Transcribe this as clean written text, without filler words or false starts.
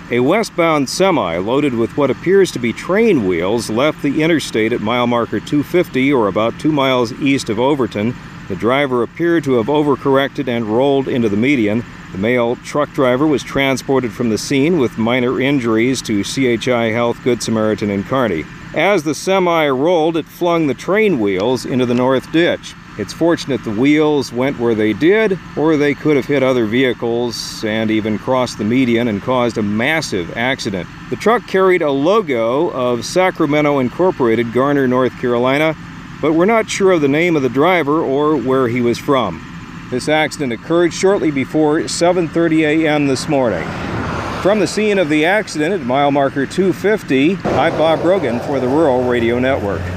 A westbound semi loaded with what appears to be train wheels left the interstate at mile marker 250, or about 2 miles east of Overton. The driver appeared to have overcorrected and rolled into the median. The male truck driver was transported from the scene with minor injuries to CHI Health Good Samaritan in Kearney. As the semi rolled, it flung the train wheels into the north ditch. It's fortunate the wheels went where they did, or they could have hit other vehicles and even crossed the median and caused a massive accident. The truck carried a logo of Sacramento Incorporated, Garner, North Carolina, but we're not sure of the name of the driver or where he was from. This accident occurred shortly before 7:30 a.m. this morning. From the scene of the accident at mile marker 250, I'm Bob Brogan for the Rural Radio Network.